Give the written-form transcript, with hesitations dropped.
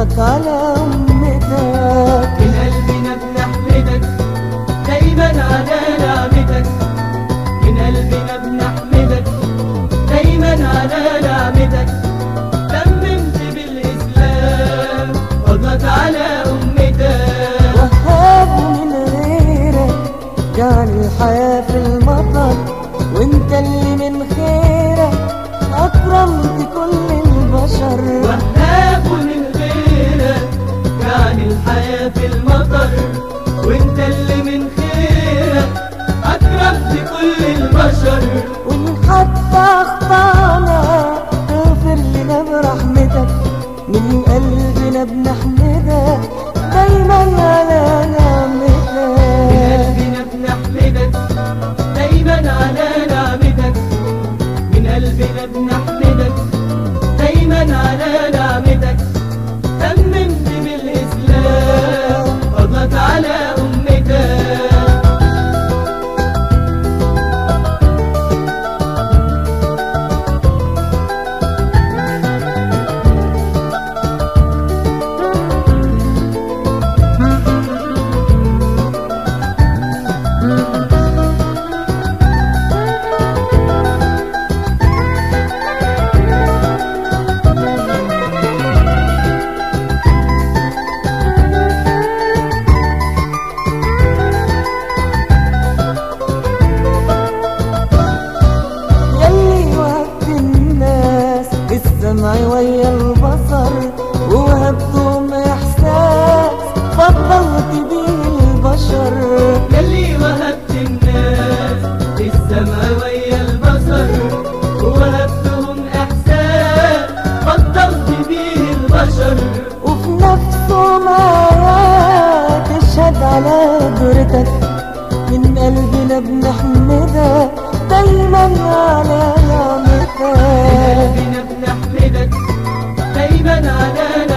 فضلك على أمتك. من قلبنا بنحمدك دايما على نعمتك، من قلبنا بنحمدك دايما على نعمتك. تممت بالإسلام فضلك على أمتك. وهاب من غيرك جعل الحياة في المطر، وانت اللي من خيرك أكرمت كل البشر. وهاب من غيرك جعل الحياة في المطر، وانت اللي من خيرك أكرمت كل البشر. وإن حتى أخطأنا تغفر لنا برحمتك، من قلبنا بنحمدك دايما على نعمتك. من قلبنا بنحمدك دايما على نعمتك، من قلبنا بنحمدك دايما على نعمتك. تممت بالإسلام فضلك على أمتك. السمع ويا البصر ووهبتهم إحساس فضلت بيه البشر. يلي وهبت الناس السمع ويا البصر ووهبتهم إحساس فضلت بيه البشر. وفي نفسهم آيات تشهد على قدرتك، من قلبنا بنحمدك دايما على نعمتك. من قلبنا بنحمدك دايما على